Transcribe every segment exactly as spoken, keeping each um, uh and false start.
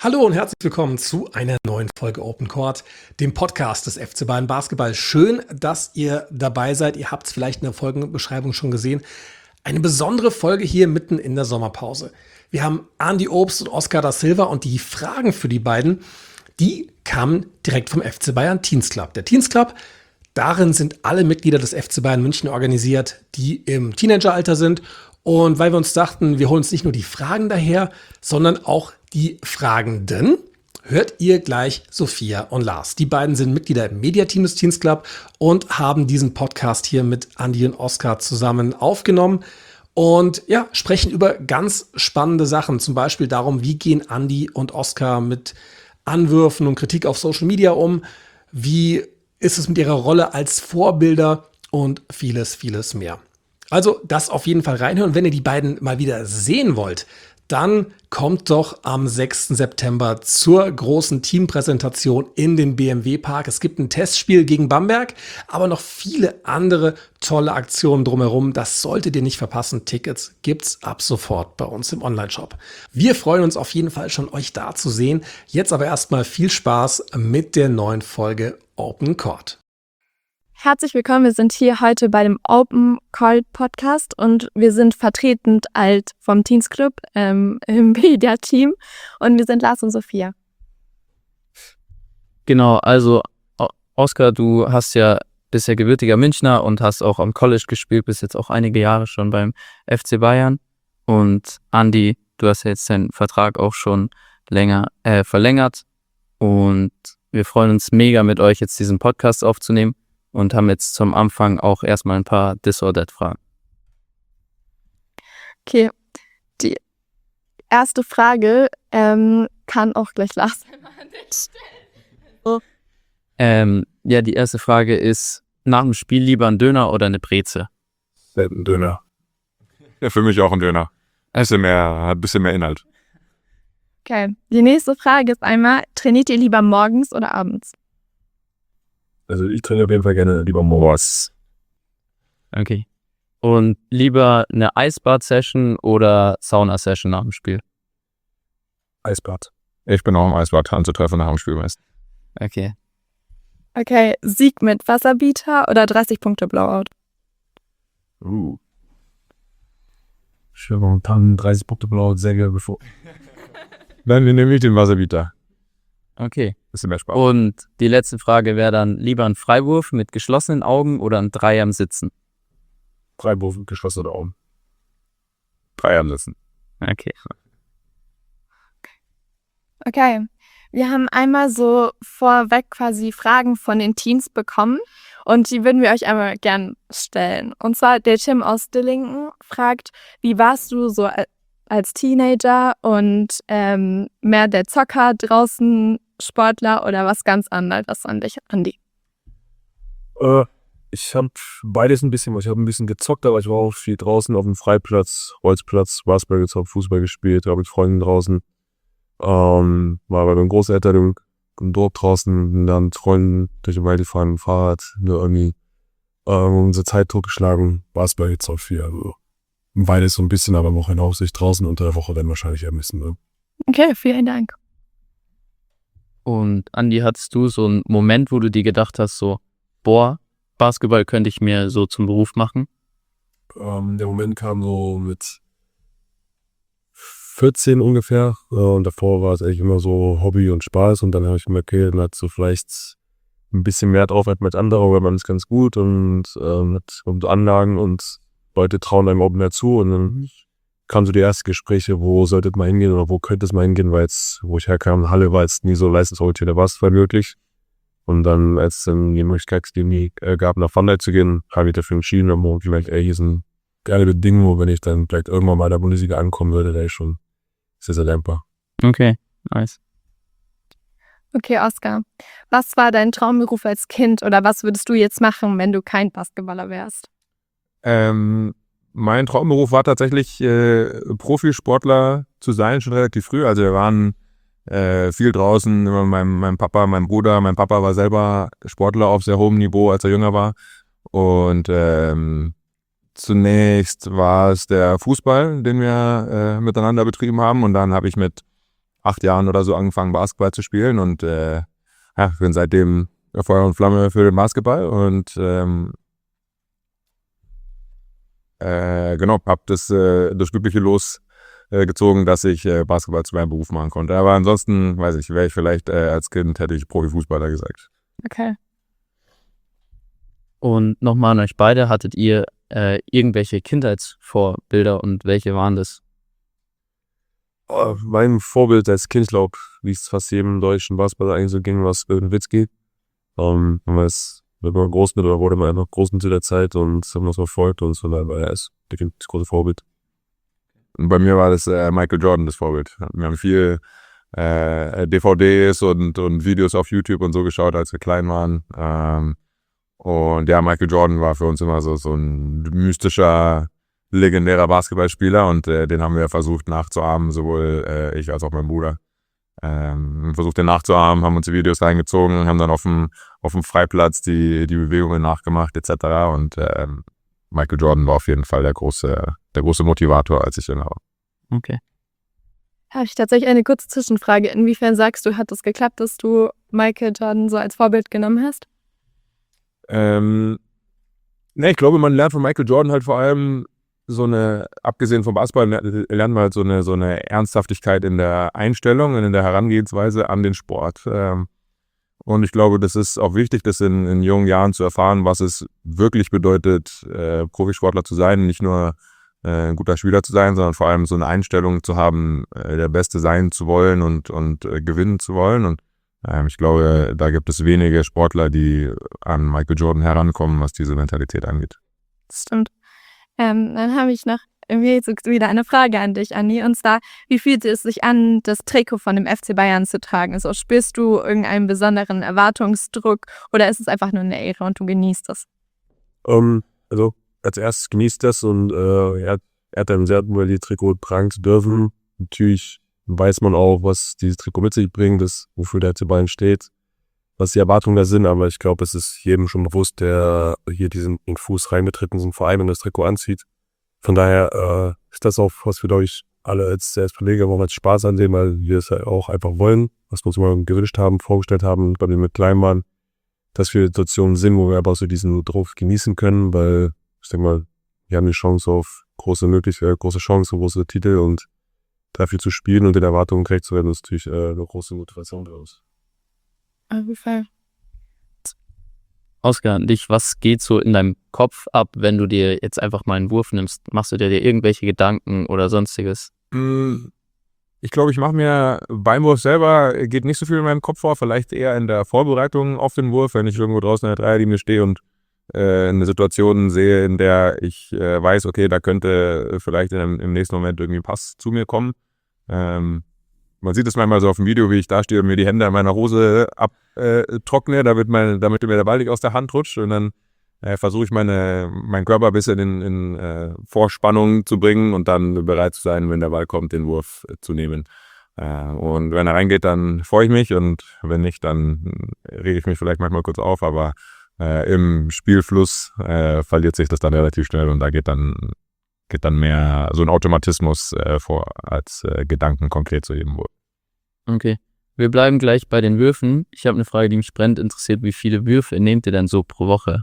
Hallo und herzlich willkommen zu einer neuen Folge Open Court, dem Podcast des F C Bayern Basketball. Schön, dass ihr dabei seid. Ihr habt es vielleicht in der Folgenbeschreibung schon gesehen. Eine besondere Folge hier mitten in der Sommerpause. Wir haben Andi Obst und Oscar da Silva und die Fragen für die beiden, die kamen direkt vom F C Bayern Teens Club. Der Teens Club, darin sind alle Mitglieder des F C Bayern München organisiert, die im Teenageralter sind. Und weil wir uns dachten, wir holen uns nicht nur die Fragen daher, sondern auch die Fragenden, hört ihr gleich Sophia und Lars. Die beiden sind Mitglieder im Mediateam des Teens Club und haben diesen Podcast hier mit Andi und Oscar zusammen aufgenommen und ja, sprechen über ganz spannende Sachen. Zum Beispiel darum, wie gehen Andi und Oscar mit Anwürfen und Kritik auf Social Media um? Wie ist es mit ihrer Rolle als Vorbilder und vieles, vieles mehr. Also das auf jeden Fall reinhören. Wenn ihr die beiden mal wieder sehen wollt, dann kommt doch am sechsten September zur großen Teampräsentation in den B M W Park. Es gibt ein Testspiel gegen Bamberg, aber noch viele andere tolle Aktionen drumherum. Das solltet ihr nicht verpassen. Tickets gibt's ab sofort bei uns im Onlineshop. Wir freuen uns auf jeden Fall schon, euch da zu sehen. Jetzt aber erstmal viel Spaß mit der neuen Folge Open Court. Herzlich willkommen, wir sind hier heute bei dem Open Court Podcast und wir sind vertretend alt vom Teens Club ähm, im Media-Team und wir sind Lars und Sophia. Genau, also Oscar, du hast ja bist ja gebürtiger Münchner und hast auch am College gespielt, bist jetzt auch einige Jahre schon beim F C Bayern. Und Andi, du hast ja jetzt deinen Vertrag auch schon länger äh, verlängert und wir freuen uns mega mit euch jetzt diesen Podcast aufzunehmen. Und haben jetzt zum Anfang auch erstmal ein paar This-or-That-Fragen. Okay, die erste Frage ähm, kann auch gleich Lars stellen. Oh. Ähm, ja, die erste Frage ist, nach dem Spiel lieber ein Döner oder eine Breze? Ein Döner. Ja, für mich auch ein Döner. Ein bisschen mehr, ein bisschen mehr Inhalt. Okay, die nächste Frage ist einmal, trainiert ihr lieber morgens oder abends? Also ich trainiere auf jeden Fall gerne lieber morgens. Okay. Und lieber eine Eisbad-Session oder Sauna-Session nach dem Spiel? Eisbad. Ich bin auch im Eisbad anzutreffen nach dem Spiel meist. Okay. Okay, Sieg mit Wasserbieter oder dreißig Punkte Blowout? Uh. Ich habe momentan dreißig Punkte Blowout sehr gerne bevor. Dann nehme ich den Wasserbieter. Okay. Bisschen mehr Spaß. Und die letzte Frage wäre dann lieber ein Freiwurf mit geschlossenen Augen oder ein Dreier am Sitzen? Freiwurf mit geschlossenen Augen. Dreier am Sitzen. Okay. Okay. Wir haben einmal so vorweg quasi Fragen von den Teens bekommen und die würden wir euch einmal gern stellen. Und zwar der Tim aus Dillingen fragt, wie warst du so als Teenager und ähm, mehr der Zocker draußen, Sportler oder was ganz anderes an dich, Andi? Äh, ich habe beides ein bisschen, ich habe ein bisschen gezockt, aber ich war auch viel draußen auf dem Freiplatz, Holzplatz, Basketball gezockt, Fußball gespielt, war mit Freunden draußen. Ähm, war bei meinen Großeltern im, im Dorf draußen, bin dann mit Freunden durch den Wald gefahren, mit dem Fahrrad, nur irgendwie ähm, unsere Zeit totgeschlagen, Basketball gezockt viel, also beides so ein bisschen, aber Woche in Aufsicht draußen unter der Woche dann wahrscheinlich eher ein bisschen. Ne? Okay, vielen Dank. Und Andi, hattest du so einen Moment, wo du dir gedacht hast, so, boah, Basketball könnte ich mir so zum Beruf machen? Ähm, der Moment kam so mit vierzehn ungefähr äh, und davor war es eigentlich immer so Hobby und Spaß und dann habe ich gemerkt, okay, dann hat so vielleicht ein bisschen mehr drauf als mit anderen, weil man ist ganz gut und ähm, hat so Anlagen und Leute trauen einem auch mehr zu und dann kamen so die ersten Gespräche, wo sollte es mal hingehen oder wo könnte es mal hingehen, weil jetzt, wo ich herkam, Halle war jetzt nie so leistungsorientiert, war es voll möglich. Und dann, als es dann die Möglichkeit äh, gab, nach Vandal zu gehen, habe ich dafür entschieden und habe gemerkt, ey, hier sind geile Bedingungen, wenn ich dann vielleicht irgendwann mal in der Bundesliga ankommen würde, da ist schon sehr, sehr dankbar. Okay, nice. Okay, Oscar, was war dein Traumberuf als Kind oder was würdest du jetzt machen, wenn du kein Basketballer wärst? Ähm, mein Traumberuf war tatsächlich äh, Profisportler zu sein, schon relativ früh. Also wir waren äh, viel draußen, immer mein, mein Papa, mein Bruder. Mein Papa war selber Sportler auf sehr hohem Niveau, als er jünger war. Und ähm, zunächst war es der Fußball, den wir äh, miteinander betrieben haben. Und dann habe ich mit acht Jahren oder so angefangen, Basketball zu spielen und äh, ja, bin seitdem Feuer und Flamme für den Basketball und ähm, äh, genau, habe das, äh, das glückliche Los äh, gezogen, dass ich äh, Basketball zu meinem Beruf machen konnte. Aber ansonsten, weiß ich, wäre ich vielleicht äh, als Kind, hätte ich Profifußballer gesagt. Okay. Und nochmal an euch beide, hattet ihr äh, irgendwelche Kindheitsvorbilder und welche waren das? Oh, mein Vorbild als Kind, ich glaube, wie es fast jedem deutschen Basketballer eigentlich so ging, war es Dirk Nowitzki. Ähm, wenn man es, wenn man groß mit oder wurde man einfach groß zu der Zeit und haben das verfolgt und so, weil er ist definitiv das große Vorbild. Und bei mir war das äh, Michael Jordan das Vorbild. Wir haben viel äh, D V Ds und, und Videos auf YouTube und so geschaut, als wir klein waren. Ähm, und ja, Michael Jordan war für uns immer so, so ein mystischer, legendärer Basketballspieler und äh, den haben wir versucht nachzuahmen, sowohl äh, ich als auch mein Bruder. Ähm, versucht den nachzuahmen, haben uns die Videos reingezogen, haben dann auf dem, auf dem Freiplatz die, die Bewegungen nachgemacht et cetera. Und ähm, Michael Jordan war auf jeden Fall der große, der große Motivator, als ich jünger war. Okay. Habe ich tatsächlich eine kurze Zwischenfrage. Inwiefern sagst du, hat es geklappt, dass du Michael Jordan so als Vorbild genommen hast? Ähm, ne, ich glaube, man lernt von Michael Jordan halt vor allem so eine, abgesehen vom Basketball, lernt man halt so eine, so eine Ernsthaftigkeit in der Einstellung und in der Herangehensweise an den Sport. Ähm, und ich glaube, das ist auch wichtig, das in, in jungen Jahren zu erfahren, was es wirklich bedeutet, äh, Profisportler zu sein, nicht nur äh, ein guter Spieler zu sein, sondern vor allem so eine Einstellung zu haben, äh, der Beste sein zu wollen und, und äh, gewinnen zu wollen. Und ähm, ich glaube, da gibt es wenige Sportler, die an Michael Jordan herankommen, was diese Mentalität angeht. Das stimmt. Ähm, dann habe ich noch irgendwie jetzt wieder eine Frage an dich, Andi. Und zwar, wie fühlt es sich an, das Trikot von dem F C Bayern zu tragen? Also spürst du irgendeinen besonderen Erwartungsdruck oder ist es einfach nur eine Ehre und du genießt es? Ähm, also als erstes genießt das und äh, er, er hat ein sehr gutes Trikot tragen zu dürfen. Natürlich weiß man auch, was dieses Trikot mit sich bringt, das, wofür der F C Bayern steht, was die Erwartungen da sind, aber ich glaube, es ist jedem schon bewusst, der hier diesen Fuß reinbetritt in so einen Verein und das Trikot anzieht. Von daher äh, ist das auch, was wir, glaube ich, alle als, als Verleger auch als Spaß ansehen, weil wir es ja auch einfach wollen, was wir uns immer gewünscht haben, vorgestellt haben, bei dem mit klein waren, dass wir Situationen sind, wo wir einfach so diesen Druck genießen können, weil ich denke mal, wir haben die Chance auf große Möglichkeiten, große Chancen, große Titel und dafür zu spielen und den Erwartungen gerecht zu werden, ist natürlich äh, eine große Motivation für uns. Auf jeden Fall. Oskar, dich, was geht so in deinem Kopf ab, wenn du dir jetzt einfach mal einen Wurf nimmst? Machst du dir, dir irgendwelche Gedanken oder sonstiges? Ich glaube, ich mache mir beim Wurf selber, geht nicht so viel in meinem Kopf vor, vielleicht eher in der Vorbereitung auf den Wurf, wenn ich irgendwo draußen in der Dreierlinie stehe und äh, eine Situation sehe, in der ich äh, weiß, okay, da könnte vielleicht in einem, im nächsten Moment irgendwie ein Pass zu mir kommen. Ähm, Man sieht es manchmal so auf dem Video, wie ich da stehe und mir die Hände an meiner Hose abtrockne, äh, damit, mein, damit mir der Ball nicht aus der Hand rutscht. Und dann äh, versuche ich meine, meinen Körper ein bisschen in, in äh, Vorspannung zu bringen und dann bereit zu sein, wenn der Ball kommt, den Wurf äh, zu nehmen. Äh, und wenn er reingeht, dann freue ich mich und wenn nicht, dann rege ich mich vielleicht manchmal kurz auf. Aber äh, im Spielfluss äh, verliert sich das dann relativ schnell und da geht dann geht dann mehr so ein Automatismus äh, vor, als äh, Gedanken konkret zu jedem Wurf. Okay. Wir bleiben gleich bei den Würfen. Ich habe eine Frage, die mich brennend interessiert. Wie viele Würfe nehmt ihr denn so pro Woche?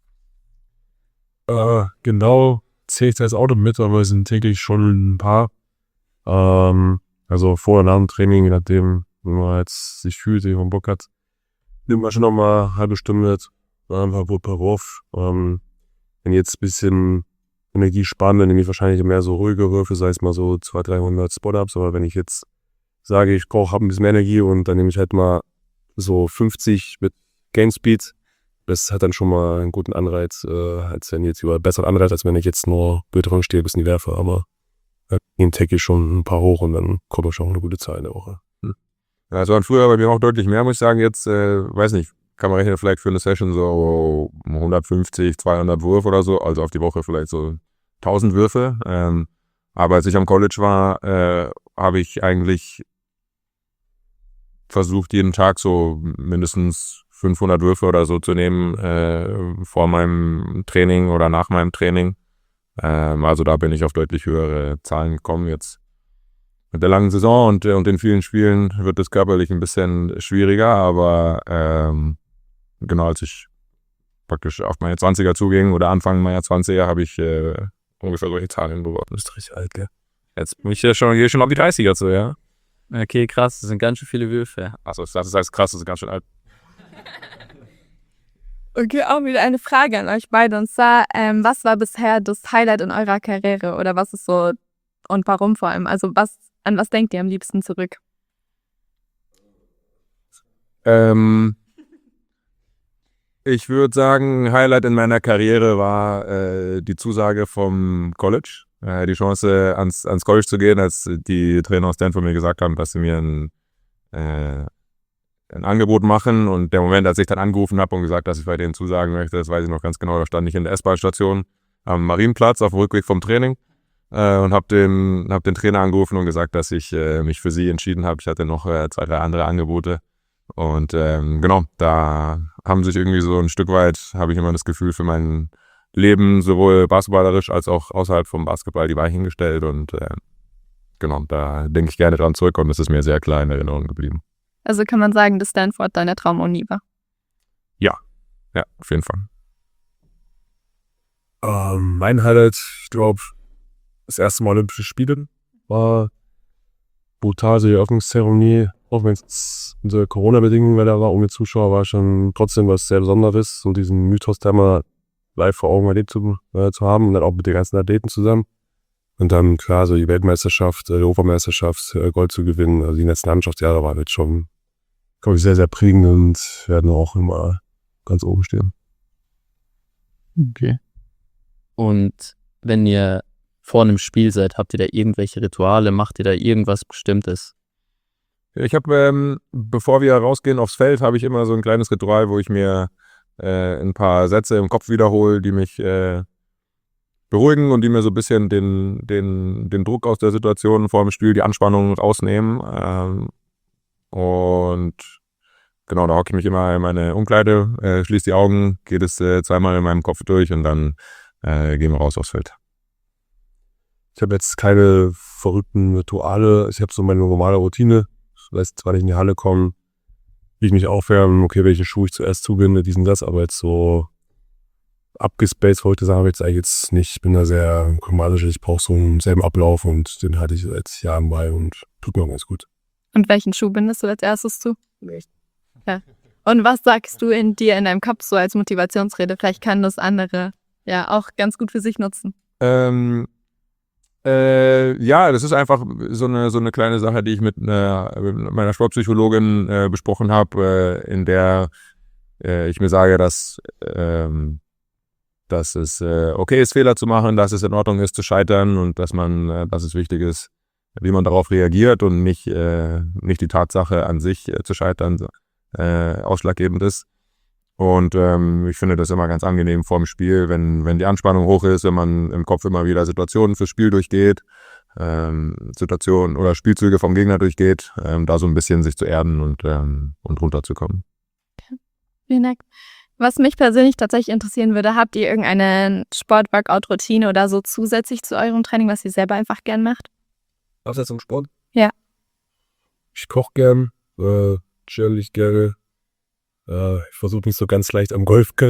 Äh, genau, zähle ich das Auto mit, aber es sind täglich schon ein paar. Ähm, also vor und nach dem Training, je nachdem, wenn man jetzt sich fühlt, wenn man Bock hat, nimmt man schon nochmal eine halbe Stunde mit, einfach Wurf per Wurf. Ähm, wenn jetzt ein bisschen Energie sparen, dann nehme ich wahrscheinlich mehr so ruhige Würfe, sei es mal so zweihundert, dreihundert Spot-Ups, aber wenn ich jetzt sage, ich brauche, habe ein bisschen mehr Energie und dann nehme ich halt mal so fünfzig mit Game Speed, das hat dann schon mal einen guten Anreiz, äh, als wenn jetzt über besseren Anreiz, als wenn ich jetzt nur blöd dran stehe, bis in die werfe, aber äh, im Tag ich schon ein paar hoch und dann kommt schon eine gute Zahl in der Woche. Hm. Ja, es waren früher bei mir auch deutlich mehr, muss ich sagen, jetzt, äh, weiß nicht, kann man rechnen, vielleicht für eine Session so hundertfünfzig, zweihundert Würfe oder so, also auf die Woche vielleicht so tausend Würfe. Ähm, aber als ich am College war, äh, habe ich eigentlich versucht, jeden Tag so mindestens fünfhundert Würfe oder so zu nehmen, äh, vor meinem Training oder nach meinem Training. Ähm, also da bin ich auf deutlich höhere Zahlen gekommen. Jetzt mit der langen Saison und, und den vielen Spielen wird es körperlich ein bisschen schwieriger, aber ähm, genau, als ich praktisch auf meine zwanziger zuging oder Anfang meiner zwanziger habe ich äh, ungefähr solche Zahlen beworfen. Das ist richtig alt, gell? Jetzt bin ich ja schon, hier schon auf die dreißiger zu, ja. Okay, krass, das sind ganz schön viele Würfe. Achso, das heißt krass, das ist ganz schön alt. Okay, auch wieder eine Frage an euch beide. Und zwar, ähm, was war bisher das Highlight in eurer Karriere? Oder was ist so, und warum vor allem? Also was, an was denkt ihr am liebsten zurück? Ähm, ich würde sagen, Highlight in meiner Karriere war äh, die Zusage vom College. Äh, die Chance, ans, ans College zu gehen, als die Trainer aus Stanford mir gesagt haben, dass sie mir ein, äh, ein Angebot machen. Und der Moment, als ich dann angerufen habe und gesagt, dass ich bei denen zusagen möchte, das weiß ich noch ganz genau. Da stand ich in der S-Bahn-Station am Marienplatz auf dem Rückweg vom Training äh, und habe den, hab den Trainer angerufen und gesagt, dass ich äh, mich für sie entschieden habe. Ich hatte noch äh, zwei, drei andere Angebote. Und ähm, genau, da haben sich irgendwie so ein Stück weit, habe ich immer das Gefühl, für mein Leben sowohl basketballerisch als auch außerhalb vom Basketball die Weichen gestellt. Und äh, genau, da denke ich gerne dran zurück und es ist mir sehr klar in Erinnerung geblieben. Also kann man sagen, dass Stanford deine Traumuni war? Ja, auf jeden Fall. Ähm, mein Highlight, ich glaube, das erste Mal Olympische Spiele war brutal, so die Eröffnungszeremonie, auch wenn es unsere Corona-Bedingungen da war, ohne Zuschauer, war schon trotzdem was sehr Besonderes, so diesen Mythos da mal live vor Augen erlebt zu, äh, zu haben und dann auch mit den ganzen Athleten zusammen. Und dann, klar, so die Weltmeisterschaft, äh, die Europameisterschaft, äh, Gold zu gewinnen, also die letzten Mannschaftsjahre waren jetzt schon, glaube ich, sehr, sehr prägend und werden auch immer ganz oben stehen. Okay. Und wenn ihr vor einem Spiel seid, habt ihr da irgendwelche Rituale? Macht ihr da irgendwas Bestimmtes? Ich habe, ähm, bevor wir rausgehen aufs Feld, habe ich immer so ein kleines Ritual, wo ich mir äh, ein paar Sätze im Kopf wiederhole, die mich äh, beruhigen und die mir so ein bisschen den, den, den Druck aus der Situation vor dem Spiel, die Anspannung rausnehmen. Ähm, und genau, da hocke ich mich immer in meine Umkleide, äh, schließe die Augen, geht es äh, zweimal in meinem Kopf durch und dann äh, gehen wir raus aufs Feld. Ich habe jetzt keine verrückten Rituale. Ich habe so meine normale Routine. Das heißt, zwar nicht in die Halle kommen, wie ich mich aufwärmen, okay, welche Schuhe ich zuerst zubinde, diesen das, aber jetzt so abgespaced verrückte Sachen habe ich jetzt eigentlich jetzt nicht. Ich bin da sehr pragmatisch. Ich brauche so einen selben Ablauf und den hatte ich seit Jahren bei und tut mir auch ganz gut. Und welchen Schuh bindest du als erstes zu? Ja. Und was sagst du in dir in deinem Kopf so als Motivationsrede? Vielleicht kann das andere ja auch ganz gut für sich nutzen. Ähm, äh, ja, das ist einfach so eine, so eine kleine Sache, die ich mit, einer, mit meiner Sportpsychologin äh, besprochen habe, äh, in der äh, ich mir sage, dass, ähm, dass es äh, okay ist, Fehler zu machen, dass es in Ordnung ist, zu scheitern und dass man, äh, dass es wichtig ist, wie man darauf reagiert und nicht, äh, nicht die Tatsache an sich äh, zu scheitern äh, ausschlaggebend ist. Und ähm, ich finde das immer ganz angenehm vor dem Spiel, wenn, wenn die Anspannung hoch ist, wenn man im Kopf immer wieder Situationen fürs Spiel durchgeht, ähm, Situationen oder Spielzüge vom Gegner durchgeht, ähm, da so ein bisschen sich zu erden und, ähm, und runterzukommen. Vielen Dank. Was mich persönlich tatsächlich interessieren würde, habt ihr irgendeine Sport-Workout-Routine oder so zusätzlich zu eurem Training, was ihr selber einfach gern macht? Abseits vom Sport? Ja. Ich koche gern, äh, chill ich gerne. Äh, ich versuche nicht so ganz leicht am Golf. äh,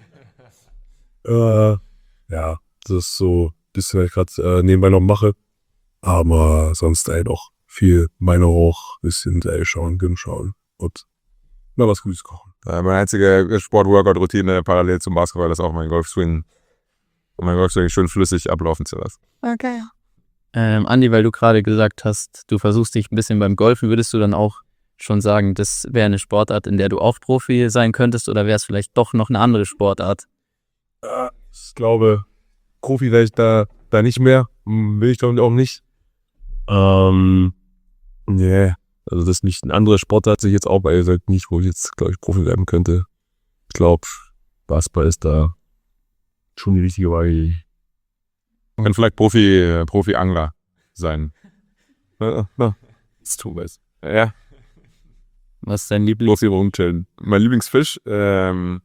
ja, das ist so ein bisschen, was ich gerade äh, nebenbei noch mache. Aber sonst halt auch viel Beine hoch, bisschen Serie schauen, Gym schauen und mal was Gutes kochen. Äh, meine einzige Sport-Workout-Routine parallel zum Basketball ist auch mein Golfswing. Und mein Golfswing schön flüssig ablaufen zu lassen. Okay. Ähm, Andi, weil du gerade gesagt hast, du versuchst dich ein bisschen beim Golfen, würdest du dann auch schon sagen, das wäre eine Sportart, in der du auch Profi sein könntest, oder wäre es vielleicht doch noch eine andere Sportart? Ja, ich glaube, Profi wäre ich da, da nicht mehr. Will ich glaube ich auch nicht. Ähm, nee, also das ist nicht ein anderer Sportart, sich jetzt auch bei gesagt nicht, wo ich jetzt, glaube ich, Profi werden könnte. Ich glaube, Basketball ist da schon die richtige Wahl. Man kann vielleicht Profi, Profi-Angler sein. Ja, ja. Das tun wir es. Ja. Was ist dein Lieblings? Bloß hier rumchillen. Mein Lieblingsfisch, ähm,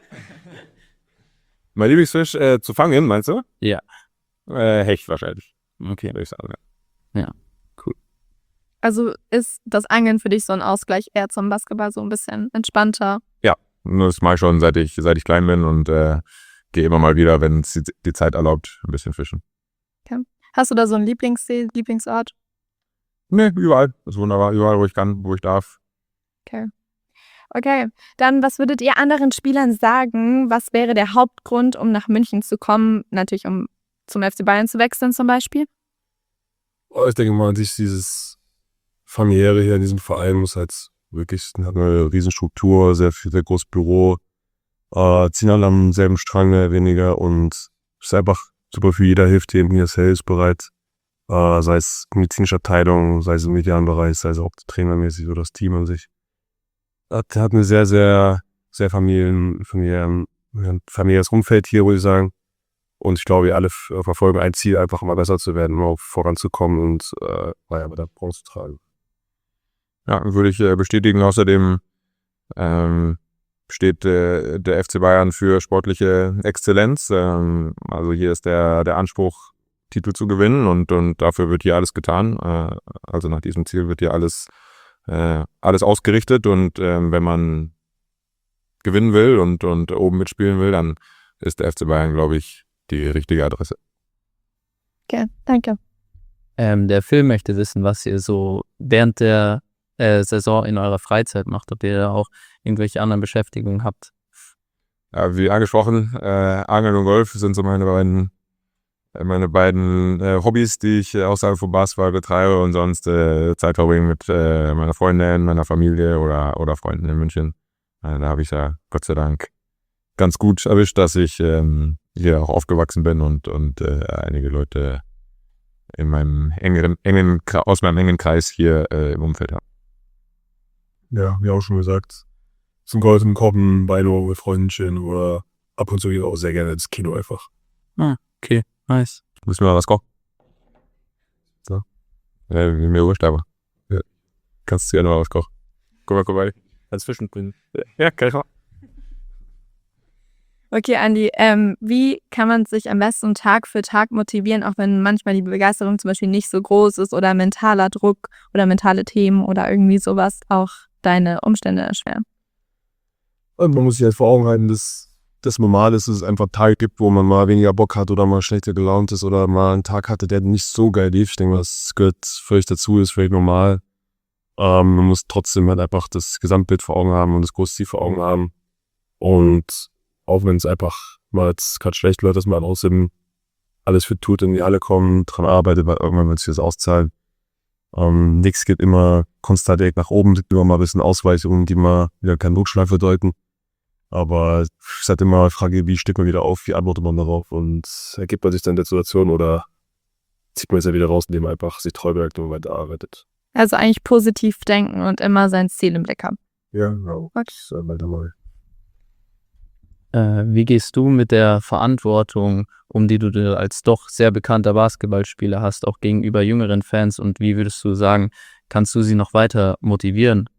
mein Lieblingsfisch äh, zu fangen, meinst du? Ja. Äh, Hecht wahrscheinlich. Okay. würde ich sagen. Also ist das Angeln für dich so ein Ausgleich eher zum Basketball, so ein bisschen entspannter? Das mache ich schon, seit ich, seit ich klein bin und äh, gehe immer mal wieder, wenn es die, die Zeit erlaubt, ein bisschen fischen. Hast du da so einen Lieblingssee, Lieblingsort? Nee, überall. Das ist wunderbar. Überall, wo ich kann, wo ich darf. Okay, dann was würdet ihr anderen Spielern sagen? Was wäre der Hauptgrund, um nach München zu kommen? Natürlich, um zum F C Bayern zu wechseln zum Beispiel. Ich denke mal, sich dieses familiäre hier in diesem Verein muss halt wirklich, hat eine Riesenstruktur, sehr viel, sehr großes Büro, äh, ziehen alle am selben Strang mehr oder weniger und ist einfach super für jeder hilft eben hier salesbereit, äh, sei es medizinische Abteilung, sei es im medialen Bereich, sei es auch trainermäßig oder das Team an sich. Hat, hat eine sehr, sehr, sehr familien, familiären, familiäres Umfeld hier, würde ich sagen. Und ich glaube, wir alle f- verfolgen ein Ziel, einfach immer besser zu werden, immer voranzukommen und äh, naja, bei der Bronze zu tragen. Ja, würde ich äh, bestätigen. Außerdem ähm, steht äh, der F C Bayern für sportliche Exzellenz. Ähm, also hier ist der, der Anspruch, Titel zu gewinnen und, und dafür wird hier alles getan. Äh, also nach diesem Ziel wird hier alles, äh, alles ausgerichtet und ähm, wenn man gewinnen will und, und oben mitspielen will, dann ist der F C Bayern, glaube ich, die richtige Adresse. Okay, danke. Ähm, der Film möchte wissen, was ihr so während der äh, Saison in eurer Freizeit macht, ob ihr da auch irgendwelche anderen Beschäftigungen habt. Ja, wie angesprochen, äh, Angeln und Golf sind so meine beiden, äh, meine beiden äh, Hobbys, die ich äh, außerhalb vom Basketball betreibe und sonst äh, Zeit verbringen mit äh, meiner Freundin, meiner Familie oder, oder Freunden in München. Äh, da habe ich ja Gott sei Dank ganz gut erwischt, dass ich ähm, hier auch aufgewachsen bin und, und äh, einige Leute in meinem engeren, engen, Kra- aus meinem engen Kreis hier äh, im Umfeld habe. Ja, wie auch schon gesagt, zum Golfen, Kochen, Beino mit Freundchen oder ab und zu geht auch sehr gerne ins Kino einfach. Okay, nice. Müssen wir mal was kochen? Ja. Ja, mir wurscht, aber. Ja. Kannst du ja noch mal was kochen. Guck mal, guck mal. Als Fischen bringen. Ja, kann ich mal. Okay, Andi, ähm, wie kann man sich am besten Tag für Tag motivieren, auch wenn manchmal die Begeisterung zum Beispiel nicht so groß ist oder mentaler Druck oder mentale Themen oder irgendwie sowas auch deine Umstände erschweren? Und man muss sich halt vor Augen halten, dass das normal ist, dass es einfach Tage gibt, wo man mal weniger Bock hat oder mal schlechter gelaunt ist oder mal einen Tag hatte, der nicht so geil lief. Ich denke, das gehört völlig dazu, ist völlig normal. Ähm, man muss trotzdem halt einfach das Gesamtbild vor Augen haben und das große Ziel vor Augen haben. Und auch wenn es einfach mal jetzt gerade schlecht läuft, dass man außerdem alles für tut, in die Halle kommen, dran arbeitet, weil irgendwann wird sich das auszahlen. Ähm, nichts geht immer konstant direkt nach oben, es gibt immer mal ein bisschen Ausweichungen, die mal wieder keinen Rückschlag bedeuten. Aber es ist halt immer eine Frage, wie steht man wieder auf, wie antwortet man darauf und ergibt man sich dann der Situation oder zieht man es ja wieder raus, indem man einfach sich treu bleibt und weiterarbeitet. Also eigentlich positiv denken und immer sein Ziel im Blick haben. Ja, genau. Das ist halt mal. Äh, wie gehst du mit der Verantwortung um, die du dir als doch sehr bekannter Basketballspieler hast, auch gegenüber jüngeren Fans, und wie würdest du sagen, kannst du sie noch weiter motivieren?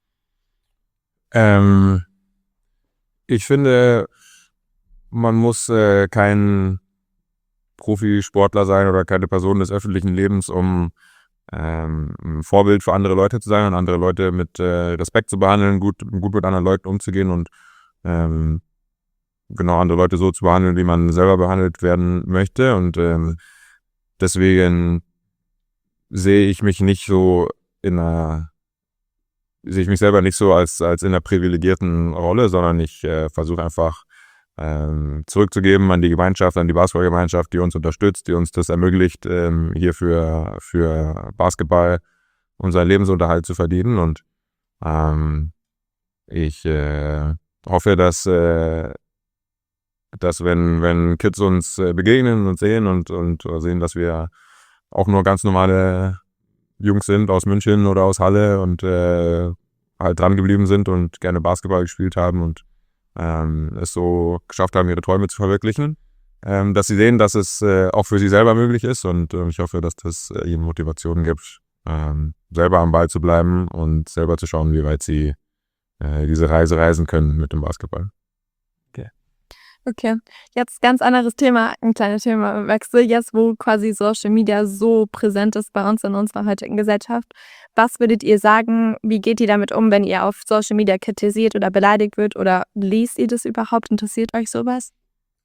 Ähm, ich finde, man muss äh, kein Profisportler sein oder keine Person des öffentlichen Lebens, um ähm, ein Vorbild für andere Leute zu sein und andere Leute mit äh, Respekt zu behandeln, gut, gut mit anderen Leuten umzugehen und ähm, genau andere Leute so zu behandeln, wie man selber behandelt werden möchte. Und ähm, deswegen sehe ich mich nicht so in einer, sehe ich mich selber nicht so als, als in einer privilegierten Rolle, sondern ich äh, versuche einfach ähm, zurückzugeben an die Gemeinschaft, an die Basketballgemeinschaft, die uns unterstützt, die uns das ermöglicht, ähm, hier für, für Basketball unseren Lebensunterhalt zu verdienen. Und ähm, ich äh, hoffe, dass äh, dass wenn, wenn Kids uns äh, begegnen und sehen und, und sehen, dass wir auch nur ganz normale Jungs sind aus München oder aus Halle und äh, halt dran geblieben sind und gerne Basketball gespielt haben und ähm, es so geschafft haben, ihre Träume zu verwirklichen, ähm, dass sie sehen, dass es äh, auch für sie selber möglich ist und äh, ich hoffe, dass das äh, ihnen Motivation gibt, ähm, selber am Ball zu bleiben und selber zu schauen, wie weit sie äh, diese Reise reisen können mit dem Basketball. Okay, jetzt ganz anderes Thema, ein kleiner Themawechsel. Jetzt, wo quasi Social Media so präsent ist bei uns in unserer heutigen Gesellschaft, was würdet ihr sagen, wie geht ihr damit um, wenn ihr auf Social Media kritisiert oder beleidigt wird oder liest ihr das überhaupt? Interessiert euch sowas?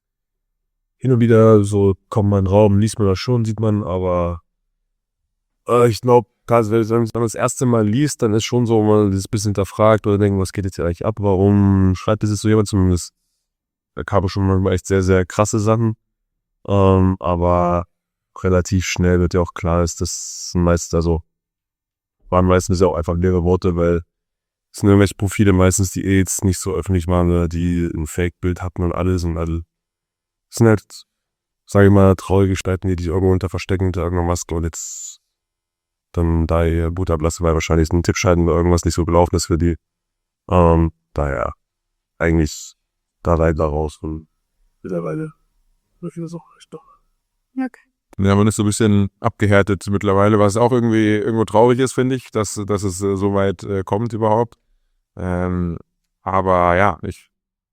Hin und wieder so kommt man in den Raum, liest man das schon, sieht man, aber äh, ich glaube, wenn man das erste Mal liest, dann ist schon so, man das ein bisschen hinterfragt oder denkt, was geht jetzt hier eigentlich ab, warum schreibt das jetzt so jemand, zumindest da kamen schon manchmal echt sehr, sehr krasse Sachen, ähm, aber relativ schnell wird ja auch klar, dass das meistens, also waren meistens ja auch einfach leere Worte, weil es sind irgendwelche Profile meistens, die eh jetzt nicht so öffentlich waren, oder die ein Fake-Bild hatten und alles und alle. Es sind halt, sage ich mal, traurige Gestalten, die sich irgendwo unter verstecken, hinter irgendeiner Maske und jetzt dann da ihr Butter ablassen, weil wahrscheinlich ein Tipp scheiden, weil irgendwas nicht so gelaufen ist für die. Ähm, daher eigentlich da leider raus und mittlerweile läuft das auch echt doch. Okay. Ja, man ist so ein bisschen abgehärtet mittlerweile, was auch irgendwie irgendwo traurig ist, finde ich, dass, dass es äh, so weit äh, kommt überhaupt. Ähm, aber ja, ich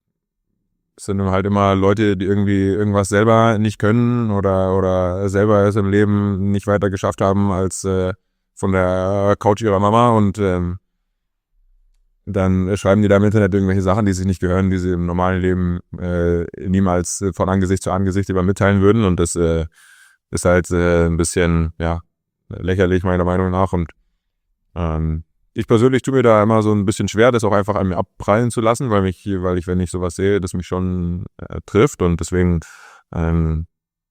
es sind halt immer Leute, die irgendwie irgendwas selber nicht können oder, oder selber es im Leben nicht weiter geschafft haben als äh, von der Couch ihrer Mama und ähm, dann schreiben die da im Internet irgendwelche Sachen, die sich nicht gehören, die sie im normalen Leben äh, niemals äh, von Angesicht zu Angesicht über mitteilen würden und das äh, ist halt äh, ein bisschen, ja, lächerlich meiner Meinung nach und ähm, ich persönlich tue mir da immer so ein bisschen schwer, das auch einfach an mir abprallen zu lassen, weil mich, weil ich, wenn ich sowas sehe, das mich schon äh, trifft und deswegen ähm,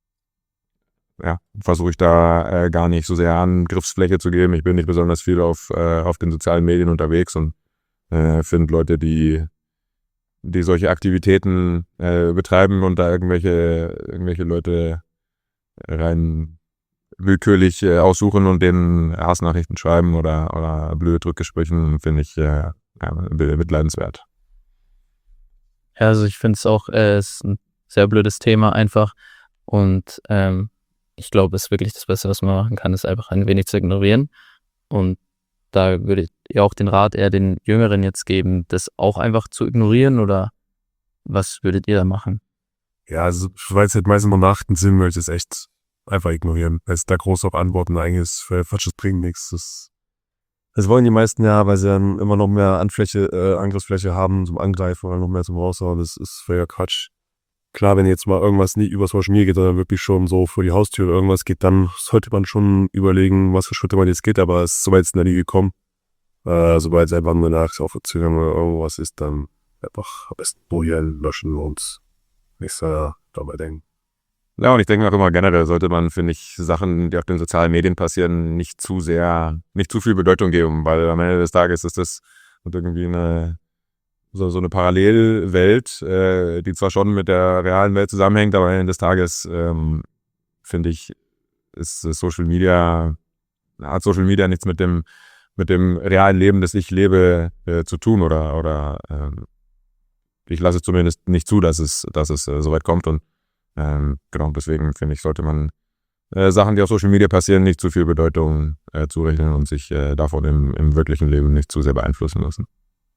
ja, versuche ich da äh, gar nicht so sehr Angriffsfläche zu geben. Ich bin nicht besonders viel auf, äh, auf den sozialen Medien unterwegs und äh, finde Leute, die, die solche Aktivitäten äh, betreiben und da irgendwelche, irgendwelche Leute rein willkürlich äh, aussuchen und denen Hassnachrichten schreiben oder, oder blöde Drückgesprächen, finde ich äh, ja, mitleidenswert. Ja, also ich finde es auch, äh, es ist ein sehr blödes Thema einfach und ähm, ich glaube, es ist wirklich das Beste, was man machen kann, ist einfach ein wenig zu ignorieren und da würde ich auch den Rat eher den Jüngeren jetzt geben, das auch einfach zu ignorieren oder was würdet ihr da machen? Ja, also weil es halt meistens mal Nachrichten sind, würde ich das echt einfach ignorieren. Weil es da groß auf Antworten eigentlich ist, für Quatsch, das bringt nichts. Das, das wollen die meisten ja, weil sie dann immer noch mehr Anfläche, äh, Angriffsfläche haben zum Angreifen oder noch mehr zum Raushauen. Das ist völliger Quatsch. Klar, wenn jetzt mal irgendwas nicht über Social Media geht, sondern wirklich schon so vor die Haustür oder irgendwas geht, dann sollte man schon überlegen, was für Schritte man jetzt geht, aber es ist soweit ist noch nie gekommen. Äh, sobald es einfach nur Nachricht aufzögern oder irgendwas ist, dann einfach am besten probieren, löschen und nichts äh, dabei denken. Ja, und ich denke auch immer generell sollte man, finde ich, Sachen, die auf den sozialen Medien passieren, nicht zu sehr, nicht zu viel Bedeutung geben, weil am Ende des Tages ist das irgendwie eine, so, so eine Parallelwelt, äh, die zwar schon mit der realen Welt zusammenhängt, aber am Ende des Tages, ähm, finde ich, ist Social Media, hat Social Media nichts mit dem, mit dem realen Leben, das ich lebe, äh, zu tun oder, oder äh, ich lasse zumindest nicht zu, dass es, dass es äh, so weit kommt und Ähm, genau, deswegen finde ich, sollte man äh, Sachen, die auf Social Media passieren, nicht zu viel Bedeutung äh, zurechnen und sich äh, davon im, im wirklichen Leben nicht zu sehr beeinflussen lassen.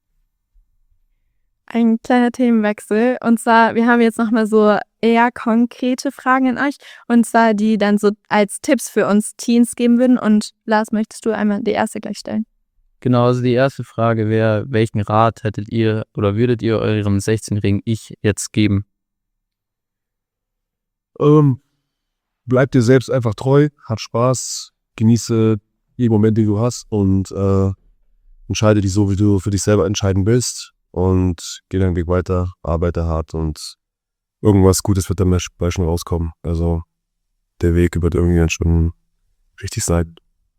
Ein kleiner Themenwechsel. Und zwar, wir haben jetzt nochmal so eher konkrete Fragen an euch. Und zwar, die dann so als Tipps für uns Teens geben würden. Und Lars, möchtest du einmal die erste gleich stellen? Genau, also die erste Frage wäre, welchen Rat hättet ihr oder würdet ihr eurem sechzehnjährigen Ich jetzt geben? Ähm, bleib dir selbst einfach treu, hat Spaß, genieße jeden Moment, den du hast und äh, entscheide dich so, wie du für dich selber entscheiden willst und geh deinen Weg weiter, arbeite hart und irgendwas Gutes wird dann bei schon rauskommen. Also der Weg wird irgendwie schon richtig sein.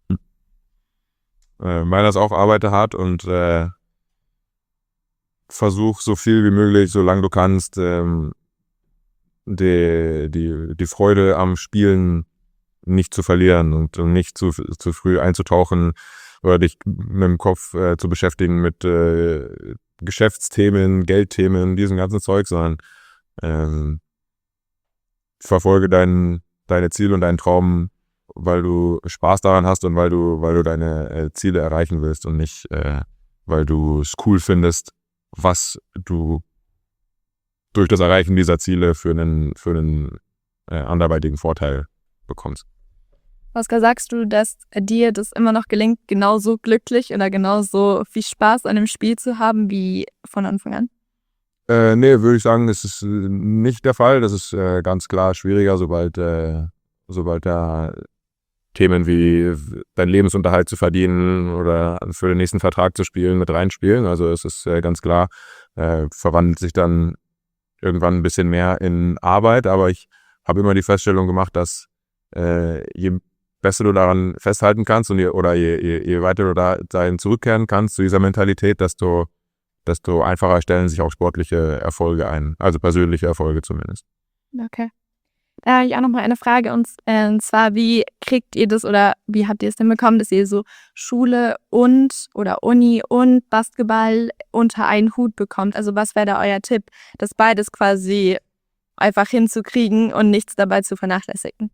Äh, meiner ist auch, arbeite hart und äh, versuch so viel wie möglich, solange du kannst, ähm, Die, die, die Freude am Spielen nicht zu verlieren und nicht zu, zu früh einzutauchen oder dich mit dem Kopf äh, zu beschäftigen mit äh, Geschäftsthemen, Geldthemen, diesem ganzen Zeug, sondern ähm, verfolge dein, deine Ziele und deinen Traum, weil du Spaß daran hast und weil du, weil du deine äh, Ziele erreichen willst und nicht, äh, weil du es cool findest, was du durch das Erreichen dieser Ziele für einen, für einen äh, anderweitigen Vorteil bekommst. Oskar, sagst du, dass dir das immer noch gelingt, genauso glücklich oder genauso viel Spaß an dem Spiel zu haben wie von Anfang an? Äh, nee, würde ich sagen, das ist äh, nicht der Fall. Das ist äh, ganz klar schwieriger, sobald, äh, sobald da Themen wie deinen Lebensunterhalt zu verdienen oder für den nächsten Vertrag zu spielen mit reinspielen. Also es ist äh, ganz klar, äh, verwandelt sich dann irgendwann ein bisschen mehr in Arbeit. Aber ich habe immer die Feststellung gemacht, dass äh, je besser du daran festhalten kannst und je, oder je, je, je weiter du da dahin zurückkehren kannst zu dieser Mentalität, desto desto einfacher stellen sich auch sportliche Erfolge ein, also persönliche Erfolge zumindest. Okay. Da habe ich auch noch mal eine Frage und, äh, und zwar, wie kriegt ihr das oder wie habt ihr es denn bekommen, dass ihr so Schule und oder Uni und Basketball unter einen Hut bekommt? Also was wäre da euer Tipp, das beides quasi einfach hinzukriegen und nichts dabei zu vernachlässigen?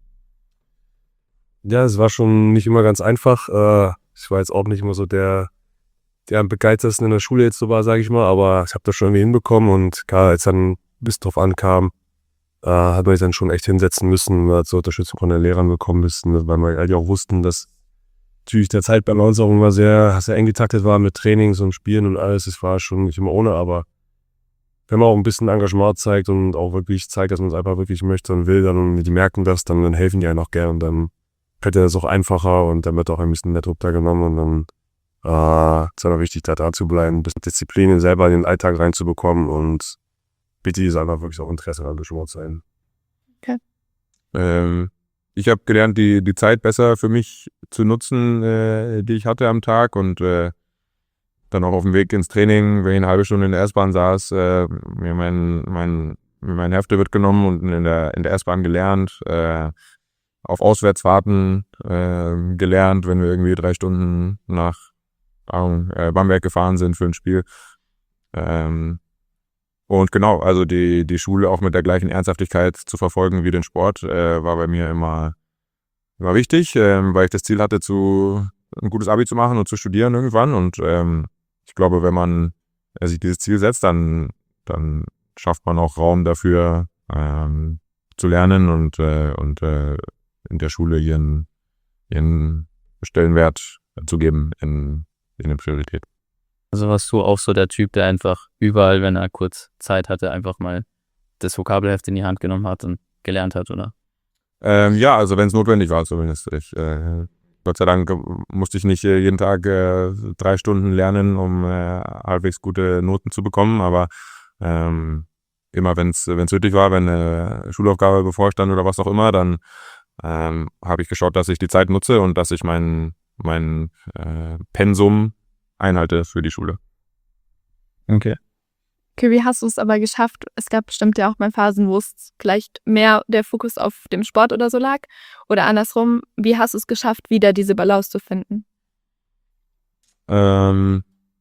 Ja, es war schon nicht immer ganz einfach. Äh, ich war jetzt auch nicht immer so der der am begeistertsten in der Schule jetzt so war, sage ich mal, aber ich habe das schon irgendwie hinbekommen und klar, als dann bis drauf ankam, äh, hat man sich dann schon echt hinsetzen müssen, man hat so Unterstützung von den Lehrern bekommen müssen, weil wir halt auch wussten, dass natürlich der Zeitbalance auch immer sehr, sehr eng getaktet war mit Trainings und Spielen und alles, es war schon nicht immer ohne, aber wenn man auch ein bisschen Engagement zeigt und auch wirklich zeigt, dass man es einfach wirklich möchte und will, dann und die merken das, dann, dann helfen die einem auch gerne und dann fällt das auch einfacher und dann wird auch ein bisschen der Druck da genommen und dann Uh, es ist auch wichtig, da dran zu bleiben, ein bisschen Disziplin selber in den Alltag reinzubekommen und wichtig ist einfach wirklich auch Interesse an dem Sport sein. Okay. Ähm, ich habe gelernt, die, die Zeit besser für mich zu nutzen, äh, die ich hatte am Tag und äh, dann auch auf dem Weg ins Training, wenn ich eine halbe Stunde in der S-Bahn saß, äh, mir mein, mein, mein Hefte wird genommen und in der, in der S-Bahn gelernt, äh, auf Auswärtsfahrten äh, gelernt, wenn wir irgendwie drei Stunden nach Äh, Bamberg gefahren sind für ein Spiel. Ähm, und genau, also die, die Schule auch mit der gleichen Ernsthaftigkeit zu verfolgen wie den Sport, äh, war bei mir immer, immer wichtig, ähm, weil ich das Ziel hatte, zu, ein gutes Abi zu machen und zu studieren irgendwann. Und ähm, ich glaube, wenn man äh, sich dieses Ziel setzt, dann, dann schafft man auch Raum dafür, ähm, zu lernen und, äh, und äh, in der Schule ihren, ihren Stellenwert zu geben in in der Priorität. Also warst du auch so der Typ, der einfach überall, wenn er kurz Zeit hatte, einfach mal das Vokabelheft in die Hand genommen hat und gelernt hat, oder? Ähm, ja, also wenn es notwendig war zumindest. Ich, äh, Gott sei Dank musste ich nicht äh, jeden Tag äh, drei Stunden lernen, um äh, halbwegs gute Noten zu bekommen, aber ähm, immer wenn es nötig war, wenn eine Schulaufgabe bevorstand oder was auch immer, dann ähm, habe ich geschaut, dass ich die Zeit nutze und dass ich meinen mein äh, Pensum einhalte für die Schule. Okay. Okay, wie hast du es aber geschafft? Es gab bestimmt ja auch mal Phasen, wo es vielleicht mehr der Fokus auf dem Sport oder so lag. Oder andersrum, wie hast du es geschafft, wieder diese Balance zu finden? Ähm,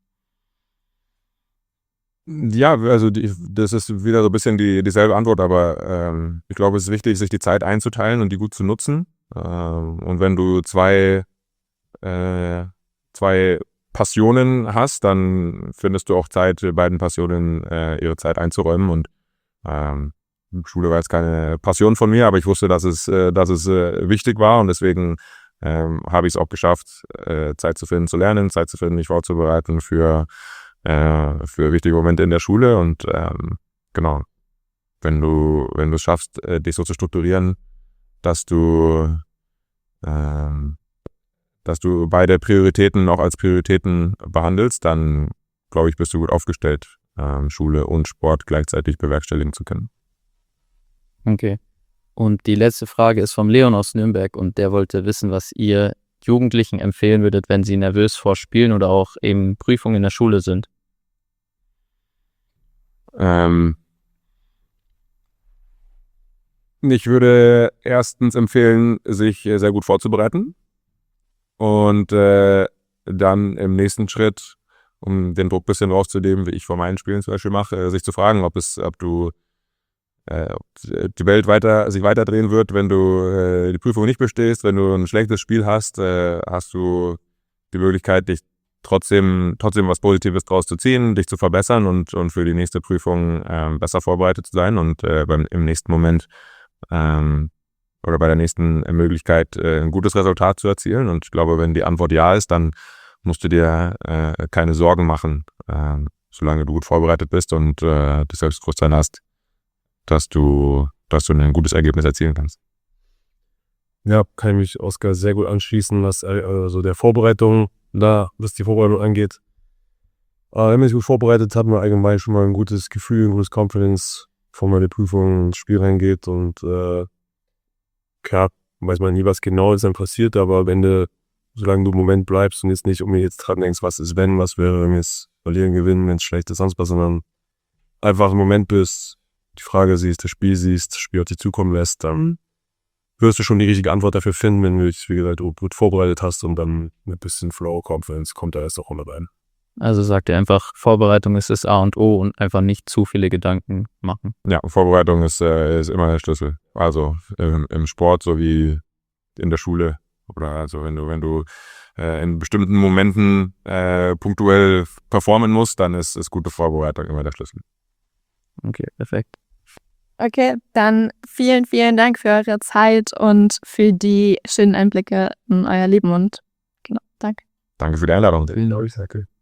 ja, also die, das ist wieder so ein bisschen die, dieselbe Antwort, aber ähm, ich glaube, es ist wichtig, sich die Zeit einzuteilen und die gut zu nutzen. Ähm, und wenn du zwei Äh, zwei Passionen hast, dann findest du auch Zeit, beiden Passionen äh, ihre Zeit einzuräumen. Und ähm, Schule war jetzt keine Passion von mir, aber ich wusste, dass es, äh, dass es äh, wichtig war und deswegen ähm, habe ich es auch geschafft, äh, Zeit zu finden, zu lernen, Zeit zu finden, mich vorzubereiten für, äh, für wichtige Momente in der Schule. Und ähm, genau, wenn du, wenn du es schaffst, äh, dich so zu strukturieren, dass du ähm, dass du beide Prioritäten auch als Prioritäten behandelst, dann, glaube ich, bist du gut aufgestellt, ähm, Schule und Sport gleichzeitig bewerkstelligen zu können. Okay. Und die letzte Frage ist vom Leon aus Nürnberg und der wollte wissen, was ihr Jugendlichen empfehlen würdet, wenn sie nervös vor Spielen oder auch eben Prüfungen in der Schule sind. Ähm, ich würde erstens empfehlen, sich sehr gut vorzubereiten. Und äh, dann im nächsten Schritt, um den Druck ein bisschen rauszunehmen, wie ich vor meinen Spielen zum Beispiel mache, äh, sich zu fragen, ob es, ob du äh, ob die Welt weiter sich weiterdrehen wird, wenn du äh, die Prüfung nicht bestehst, wenn du ein schlechtes Spiel hast, äh, hast du die Möglichkeit, dich trotzdem, trotzdem was Positives draus zu ziehen, dich zu verbessern und, und für die nächste Prüfung ähm, besser vorbereitet zu sein und äh, beim, im nächsten Moment ähm, oder bei der nächsten Möglichkeit äh, ein gutes Resultat zu erzielen. Und ich glaube, wenn die Antwort ja ist, dann musst du dir äh, keine Sorgen machen, äh, solange du gut vorbereitet bist und äh, das Selbstbewusstsein hast, dass du, dass du ein gutes Ergebnis erzielen kannst. Ja, kann ich mich Oskar sehr gut anschließen, was also der Vorbereitung da, was die Vorbereitung angeht. Äh, wenn man sich gut vorbereitet, hat man allgemein schon mal ein gutes Gefühl, ein gutes Confidence, bevor man die Prüfung ins Spiel reingeht. Und äh, klar, weiß man nie, was genau ist dann passiert, aber am Ende, solange du im Moment bleibst und jetzt nicht um jetzt dran denkst, was ist wenn, was wäre, wenn wir jetzt verlieren, gewinnen, wenn es schlecht ist, sonst was, sondern einfach im Moment bist, die Frage siehst, das Spiel siehst, das Spiel auf dich zukommen lässt, dann wirst du schon die richtige Antwort dafür finden, wenn du dich, wie gesagt, gut vorbereitet hast und dann ein bisschen Flow, Confidence kommt da erst auch mit rein. Also sagt er einfach, Vorbereitung ist das A und O und einfach nicht zu viele Gedanken machen. Ja, Vorbereitung ist, äh, ist immer der Schlüssel. Also im, im Sport sowie in der Schule. Oder also wenn du, wenn du äh, in bestimmten Momenten äh, punktuell performen musst, dann ist, ist gute Vorbereitung immer der Schlüssel. Okay, perfekt. Okay, dann vielen, vielen Dank für eure Zeit und für die schönen Einblicke in euer Leben und genau, danke. Danke für die Einladung. Vielen Dank, danke.